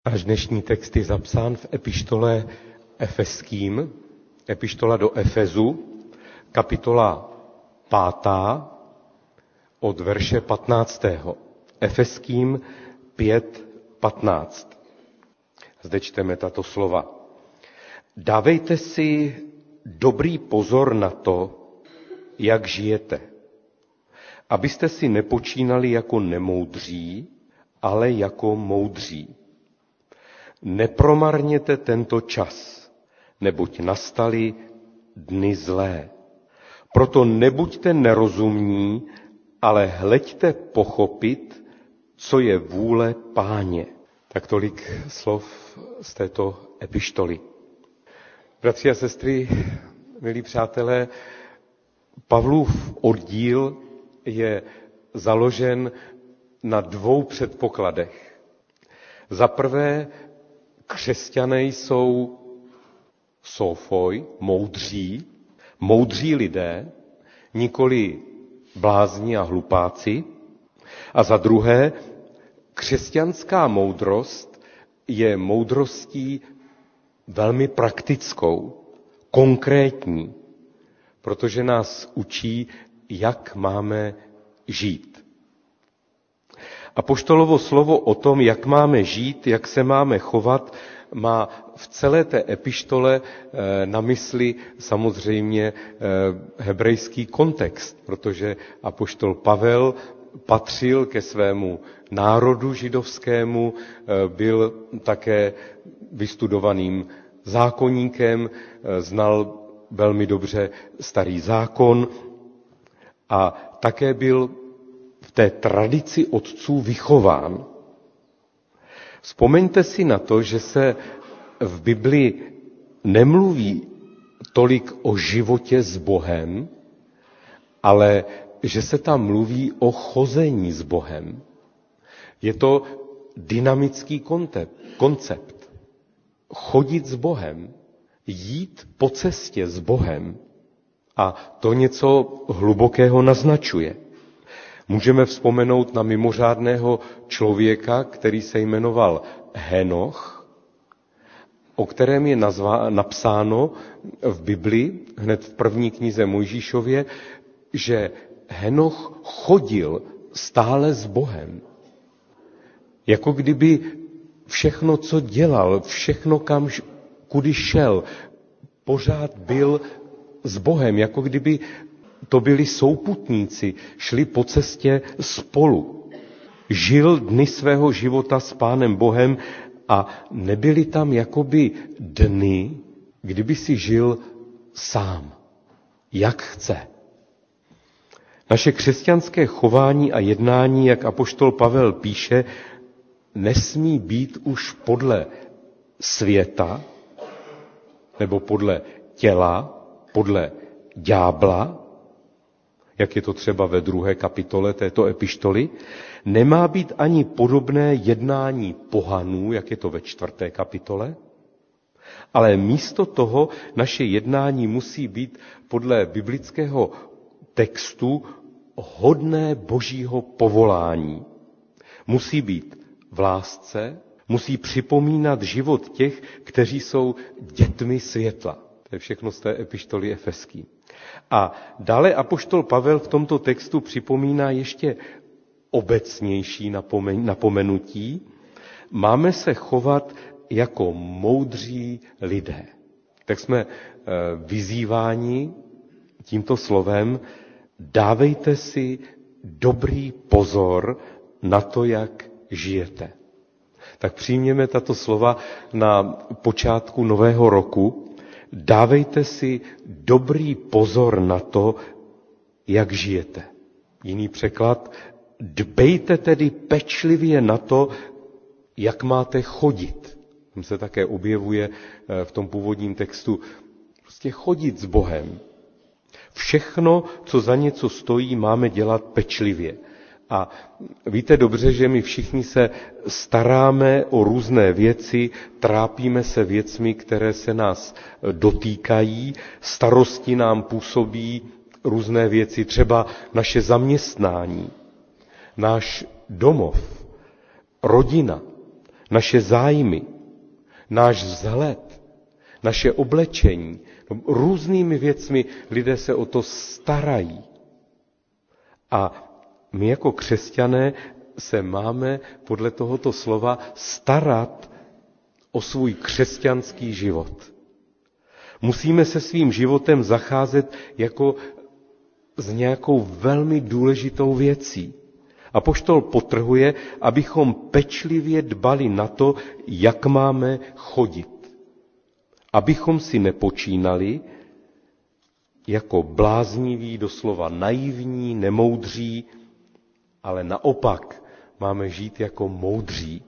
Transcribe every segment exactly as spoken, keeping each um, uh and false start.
Náš dnešní text je zapsán v epištole Efeským, epištola do Efezu, kapitola pátá, od verše patnáctého. Efeským pět patnáct. Zde čteme tato slova. Dávejte si dobrý pozor na to, jak žijete, abyste si nepočínali jako nemoudří, ale jako moudří. Nepromarněte tento čas, neboť nastaly dny zlé. Proto nebuďte nerozumní, ale hleďte pochopit, co je vůle Páně. Tak tolik slov z této epištoly. Bratři a sestry, milí přátelé, Pavlův oddíl je založen na dvou předpokladech. Za prvé, křesťané jsou sofoj, moudří, moudří lidé, nikoli blázni a hlupáci. A za druhé, křesťanská moudrost je moudrostí velmi praktickou, konkrétní, protože nás učí, jak máme žít. Apoštolovo slovo o tom, jak máme žít, jak se máme chovat, má v celé té epištole na mysli samozřejmě hebrejský kontext, protože apoštol Pavel patřil ke svému národu židovskému, byl také vystudovaným zákonníkem, znal velmi dobře starý zákon a také byl v té tradici otců vychován. Vzpomeňte si na to, že se v Bibli nemluví tolik o životě s Bohem, ale že se tam mluví o chození s Bohem. Je to dynamický koncept. Chodit s Bohem, jít po cestě s Bohem. A to něco hlubokého naznačuje. Můžeme vzpomenout na mimořádného člověka, který se jmenoval Henoch, o kterém je nazvá, napsáno v Bibli, hned v první knize Mojžíšově, že Henoch chodil stále s Bohem. Jako kdyby všechno, co dělal, všechno, kam, kudy šel, pořád byl s Bohem, jako kdyby to byli souputníci, šli po cestě spolu. Žil dny svého života s Pánem Bohem a nebyly tam jakoby dny, kdyby si žil sám, jak chce. Naše křesťanské chování a jednání, jak apoštol Pavel píše, nesmí být už podle světa, nebo podle těla, podle ďábla, jak je to třeba ve druhé kapitole této epištoly, nemá být ani podobné jednání pohanů, jak je to ve čtvrté kapitole, ale místo toho naše jednání musí být podle biblického textu hodné božího povolání. Musí být v lásce, musí připomínat život těch, kteří jsou dětmi světla. To je všechno z té epištoly Efeský. A dále apoštol Pavel v tomto textu připomíná ještě obecnější napomenutí. Máme se chovat jako moudří lidé. Tak jsme vyzýváni tímto slovem, dávejte si dobrý pozor na to, jak žijete. Tak přijměme tato slova na počátku nového roku. Dávejte si dobrý pozor na to, jak žijete. Jiný překlad, dbejte tedy pečlivě na to, jak máte chodit. Tam se také objevuje v tom původním textu prostě chodit s Bohem. Všechno, co za něco stojí, máme dělat pečlivě. A víte dobře, že my všichni se staráme o různé věci, trápíme se věcmi, které se nás dotýkají, starosti nám působí různé věci, třeba naše zaměstnání, náš domov, rodina, naše zájmy, náš vzhled, naše oblečení. No, různými věcmi lidé se o to starají. A my jako křesťané se máme podle tohoto slova starat o svůj křesťanský život. Musíme se svým životem zacházet jako s nějakou velmi důležitou věcí. Apoštol podtrhuje, abychom pečlivě dbali na to, jak máme chodit. Abychom si nepočínali jako blázniví, doslova naivní, nemoudří, ale naopak máme žít jako moudří.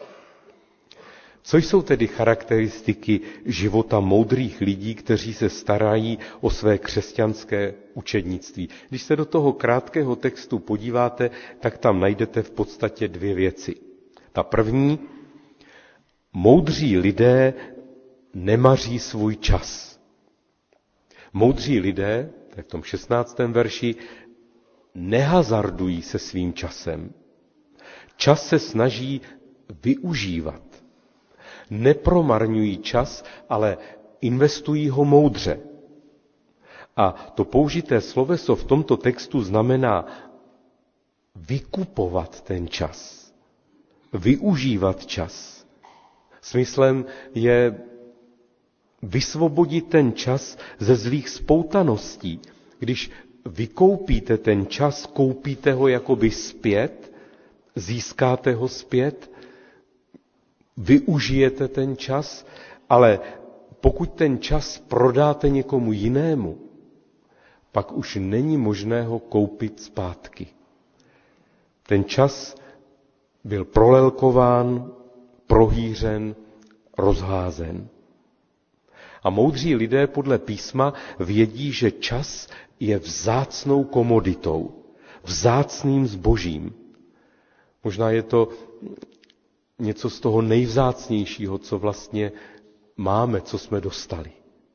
Co jsou tedy charakteristiky života moudrých lidí, kteří se starají o své křesťanské učednictví? Když se do toho krátkého textu podíváte, tak tam najdete v podstatě dvě věci. Ta první, moudří lidé nemaří svůj čas. Moudří lidé, to je v tom šestnáctém verši, nehazardují se svým časem. Čas se snaží využívat. Nepromarňují čas, ale investují ho moudře. A to použité sloveso v tomto textu znamená vykupovat ten čas. Využívat čas. Smyslem je vysvobodit ten čas ze zlých spoutaností. Když vykoupíte ten čas, koupíte ho jakoby zpět, získáte ho zpět, využijete ten čas, ale pokud ten čas prodáte někomu jinému, pak už není možné ho koupit zpátky. Ten čas byl prolelkován, prohýřen, rozházen. A moudří lidé podle písma vědí, že čas je vzácnou komoditou, vzácným zbožím. Možná je to něco z toho nejvzácnějšího, co vlastně máme, co jsme dostali.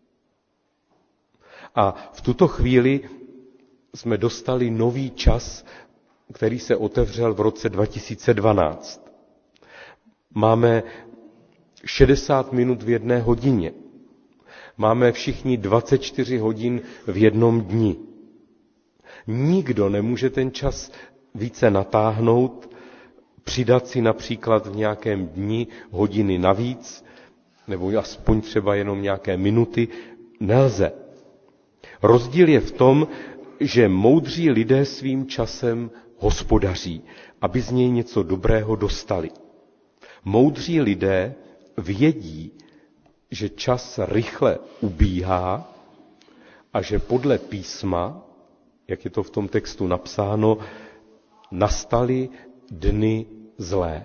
A v tuto chvíli jsme dostali nový čas, který se otevřel v roce dva tisíce dvanáct. Máme šedesát minut v jedné hodině. Máme všichni dvacet čtyři hodin v jednom dni. Nikdo nemůže ten čas více natáhnout, přidat si například v nějakém dni hodiny navíc, nebo aspoň třeba jenom nějaké minuty, nelze. Rozdíl je v tom, že moudří lidé svým časem hospodaří, aby z něj něco dobrého dostali. Moudří lidé vědí, že čas rychle ubíhá a že podle písma, jak je to v tom textu napsáno, nastaly dny zlé.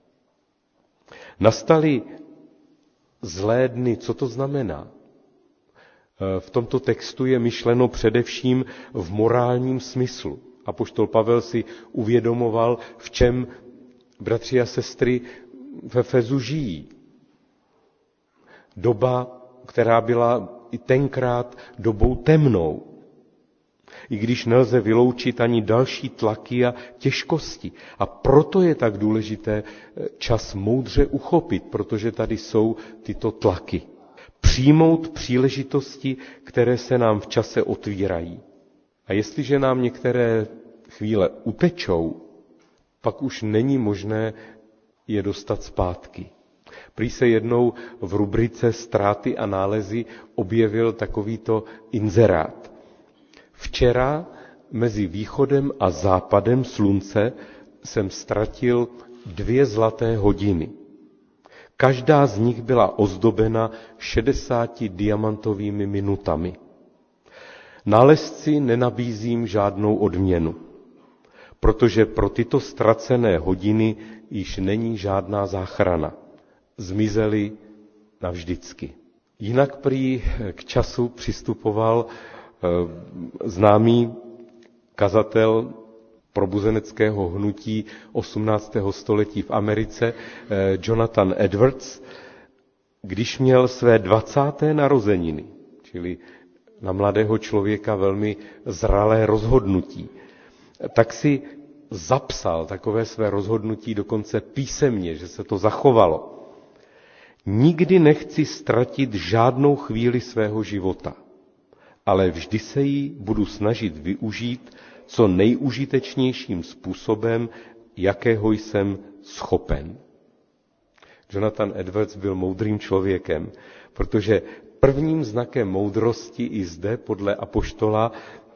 Nastaly zlé dny, co to znamená? V tomto textu je myšleno především v morálním smyslu. Apoštol Pavel si uvědomoval, v čem bratři a sestry v Efezu žijí. Doba, která byla i tenkrát dobou temnou. I když nelze vyloučit ani další tlaky a těžkosti. A proto je tak důležité čas moudře uchopit, protože tady jsou tyto tlaky. Přijmout příležitosti, které se nám v čase otvírají. A jestliže nám některé chvíle utečou, pak už není možné je dostat zpátky. Prý se jednou v rubrice Ztráty a nálezy objevil takovýto inzerát. Včera mezi východem a západem slunce jsem ztratil dvě zlaté hodiny. Každá z nich byla ozdobena šedesáti diamantovými minutami. Nálezci nenabízím žádnou odměnu, protože pro tyto ztracené hodiny již není žádná záchrana. Zmizely navždycky. Jinak prý k času přistupoval známý kazatel probuzeneckého hnutí osmnáctého století v Americe, Jonathan Edwards, když měl své dvacáté narozeniny, čili na mladého člověka velmi zralé rozhodnutí, tak si zapsal takové své rozhodnutí dokonce písemně, že se to zachovalo. Nikdy nechci ztratit žádnou chvíli svého života, ale vždy se jí budu snažit využít co nejužitečnějším způsobem, jakého jsem schopen. Jonathan Edwards byl moudrým člověkem, protože prvním znakem moudrosti i zde podle apoštola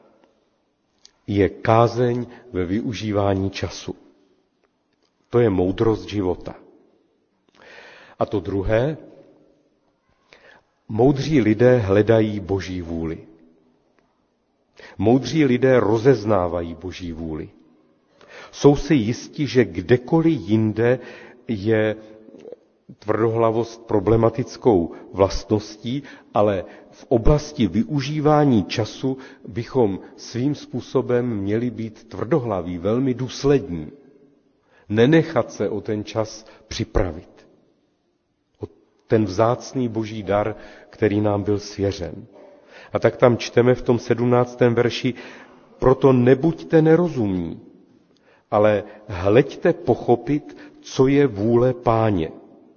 je kázeň ve využívání času. To je moudrost života. A to druhé, moudří lidé hledají Boží vůli. Moudří lidé rozeznávají Boží vůli. Jsou si jisti, že kdekoliv jinde je tvrdohlavost problematickou vlastností, ale v oblasti využívání času bychom svým způsobem měli být tvrdohlaví, velmi důslední. Nenechat se o ten čas připravit. O ten vzácný Boží dar, který nám byl svěřen. A tak tam čteme v tom sedmnáctém verši, proto nebuďte nerozumní, ale hleďte pochopit, co je vůle Páně.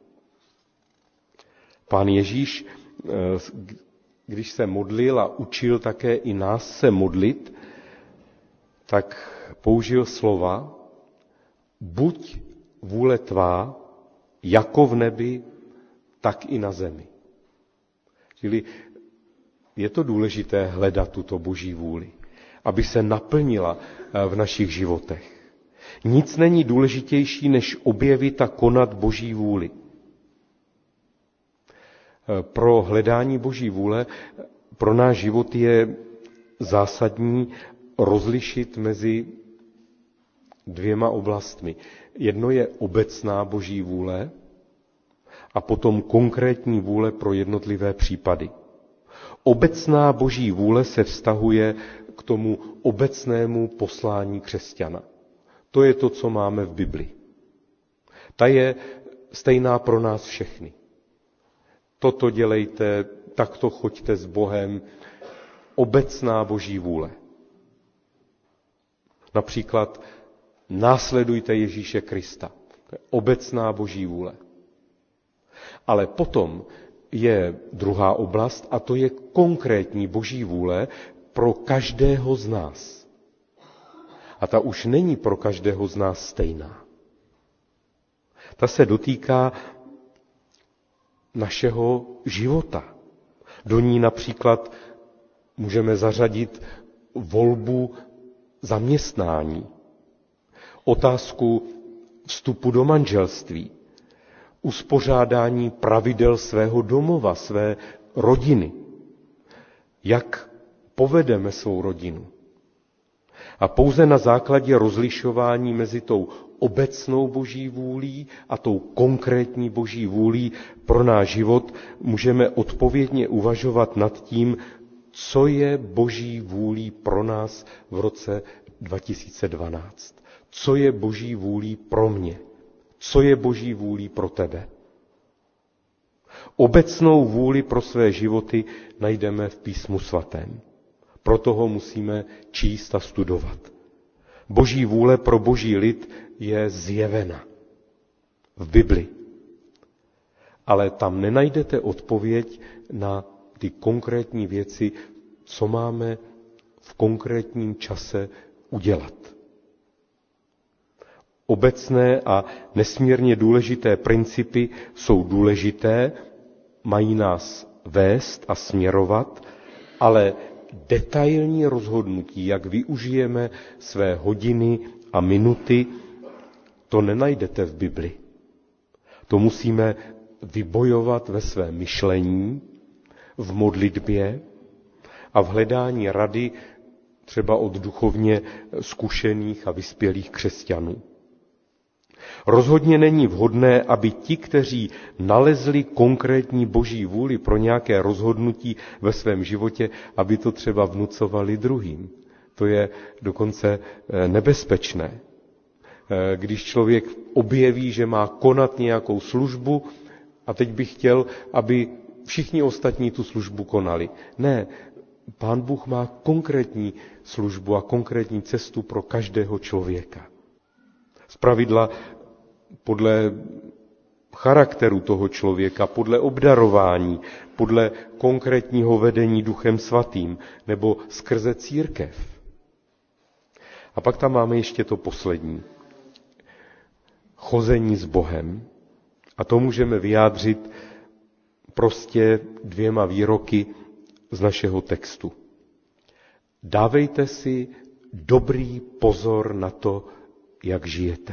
Pán Ježíš, když se modlil a učil také i nás se modlit, tak použil slova, buď vůle tvá, jako v nebi, tak i na zemi. Čili je to důležité hledat tuto Boží vůli, aby se naplnila v našich životech. Nic není důležitější, než objevit a konat Boží vůli. Pro hledání Boží vůle pro náš život je zásadní rozlišit mezi dvěma oblastmi. Jedno je obecná Boží vůle a potom konkrétní vůle pro jednotlivé případy. Obecná Boží vůle se vztahuje k tomu obecnému poslání křesťana. To je to, co máme v Bibli. Ta je stejná pro nás všechny. Toto dělejte, takto choďte s Bohem. Obecná Boží vůle. Například následujte Ježíše Krista. To je obecná Boží vůle. Ale potom je druhá oblast a to je konkrétní Boží vůle pro každého z nás. A ta už není pro každého z nás stejná. Ta se dotýká našeho života. Do ní například můžeme zařadit volbu zaměstnání, otázku vstupu do manželství, uspořádání pravidel svého domova, své rodiny, jak povedeme svou rodinu. A pouze na základě rozlišování mezi tou obecnou Boží vůlí a tou konkrétní Boží vůlí pro náš život můžeme odpovědně uvažovat nad tím, co je Boží vůlí pro nás v roce dva tisíce dvanáct. Co je Boží vůlí pro mě? Co je Boží vůlí pro tebe? Obecnou vůli pro své životy najdeme v Písmu svatém. Proto ho musíme číst a studovat. Boží vůle pro Boží lid je zjevena v Bibli. Ale tam nenajdete odpověď na ty konkrétní věci, co máme v konkrétním čase udělat. Obecné a nesmírně důležité principy jsou důležité, mají nás vést a směrovat, ale detailní rozhodnutí, jak využijeme své hodiny a minuty, to nenajdete v Bibli. To musíme vybojovat ve svém myšlení, v modlitbě a v hledání rady třeba od duchovně zkušených a vyspělých křesťanů. Rozhodně není vhodné, aby ti, kteří nalezli konkrétní Boží vůli pro nějaké rozhodnutí ve svém životě, aby to třeba vnucovali druhým. To je dokonce nebezpečné. Když člověk objeví, že má konat nějakou službu a teď by chtěl, aby všichni ostatní tu službu konali. Ne, Pán Bůh má konkrétní službu a konkrétní cestu pro každého člověka. Zpravidla podle charakteru toho člověka, podle obdarování, podle konkrétního vedení Duchem Svatým nebo skrze církev. A pak tam máme ještě to poslední. Chození s Bohem. A to můžeme vyjádřit prostě dvěma výroky z našeho textu. Dávejte si dobrý pozor na to, jak žijete.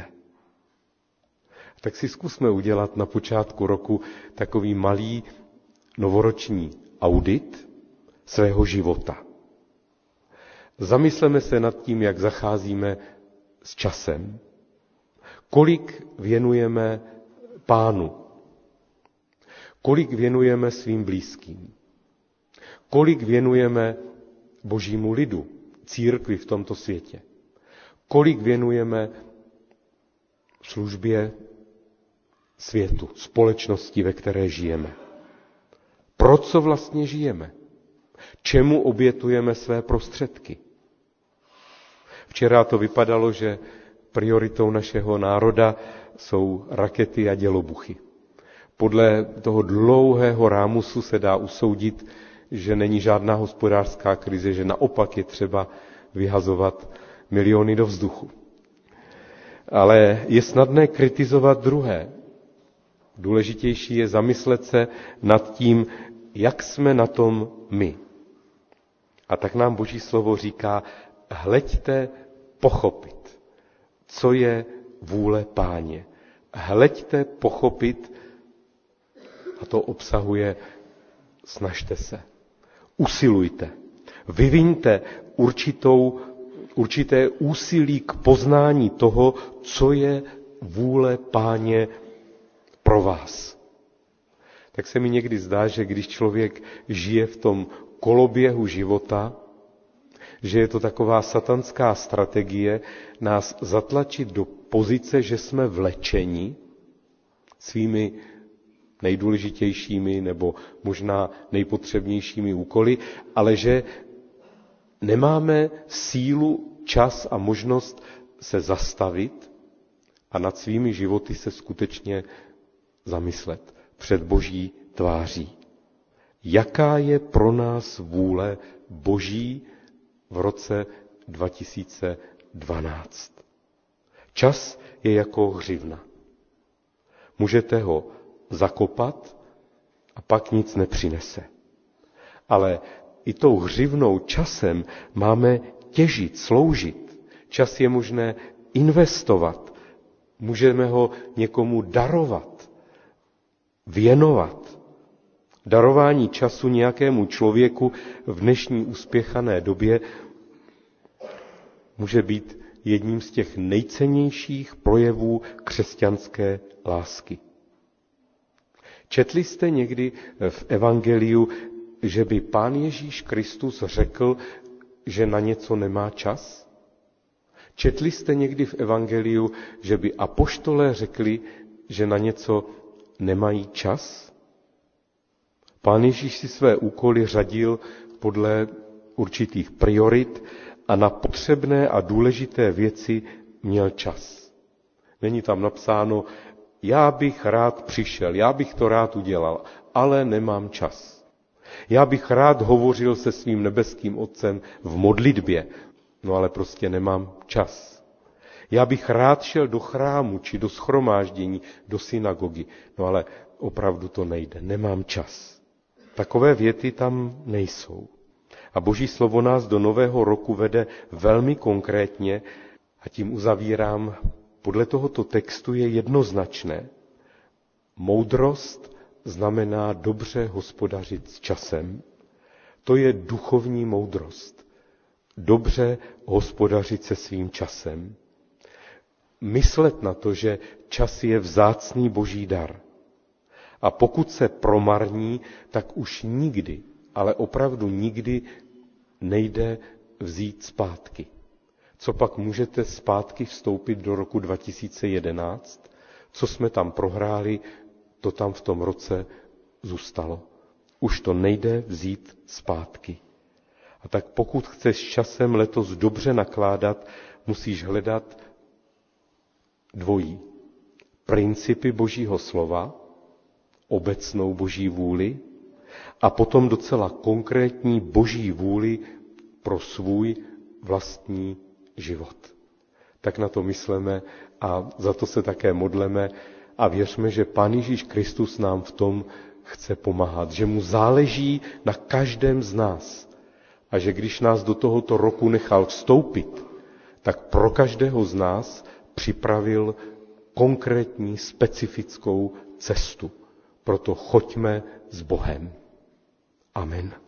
Tak si zkusme udělat na počátku roku takový malý novoroční audit svého života. Zamysleme se nad tím, jak zacházíme s časem. Kolik věnujeme Pánu? Kolik věnujeme svým blízkým? Kolik věnujeme Božímu lidu, církvi v tomto světě? Kolik věnujeme službě světu, společnosti, ve které žijeme? Pro co vlastně žijeme? Čemu obětujeme své prostředky? Včera to vypadalo, že prioritou našeho národa jsou rakety a dělobuchy. Podle toho dlouhého rámusu se dá usoudit, že není žádná hospodářská krize, že naopak je třeba vyhazovat miliony do vzduchu. Ale je snadné kritizovat druhé. Důležitější je zamyslet se nad tím, jak jsme na tom my. A tak nám Boží slovo říká, hleďte pochopit, co je vůle Páně. Hleďte pochopit, a to obsahuje, snažte se, usilujte, vyviňte určitou, určité úsilí k poznání toho, co je vůle Páně pro vás. Tak se mi někdy zdá, že když člověk žije v tom koloběhu života, že je to taková satanská strategie nás zatlačit do pozice, že jsme vlečeni svými nejdůležitějšími nebo možná nejpotřebnějšími úkoly, ale že nemáme sílu, čas a možnost se zastavit a nad svými životy se skutečně zamyslet před Boží tváří. Jaká je pro nás vůle Boží v roce dva tisíce dvanáct? Čas je jako hřivna. Můžete ho zakopat a pak nic nepřinese. Ale i tou hřivnou časem máme těžit, sloužit. Čas je možné investovat. Můžeme ho někomu darovat, věnovat. Darování času nějakému člověku v dnešní uspěchané době může být jedním z těch nejcennějších projevů křesťanské lásky. Četli jste někdy v evangeliu, že by Pán Ježíš Kristus řekl, že na něco nemá čas? Četli jste někdy v evangeliu, že by apoštolé řekli, že na něco nemají čas? Pán Ježíš si své úkoly řadil podle určitých priorit a na potřebné a důležité věci měl čas. Není tam napsáno, já bych rád přišel, já bych to rád udělal, ale nemám čas. Já bych rád hovořil se svým nebeským Otcem v modlitbě, no ale prostě nemám čas. Já bych rád šel do chrámu, či do shromáždění, do synagogy, no ale opravdu to nejde, nemám čas. Takové věty tam nejsou. A Boží slovo nás do nového roku vede velmi konkrétně a tím uzavírám, podle tohoto textu je jednoznačné. Moudrost znamená dobře hospodařit s časem. To je duchovní moudrost. Dobře hospodařit se svým časem. Myslet na to, že čas je vzácný Boží dar. A pokud se promarní, tak už nikdy, ale opravdu nikdy nejde vzít zpátky. Co pak můžete zpátky vstoupit do roku dva tisíce jedenáct? Co jsme tam prohráli, to tam v tom roce zůstalo. Už to nejde vzít zpátky. A tak pokud chceš časem letos dobře nakládat, musíš hledat dvojí. Principy Božího slova, obecnou Boží vůli a potom docela konkrétní Boží vůli pro svůj vlastní život. Tak na to myslíme a za to se také modleme a věřme, že Pán Ježíš Kristus nám v tom chce pomáhat, že mu záleží na každém z nás a že když nás do tohoto roku nechal vstoupit, tak pro každého z nás připravil konkrétní, specifickou cestu. Proto choďme s Bohem. Amen.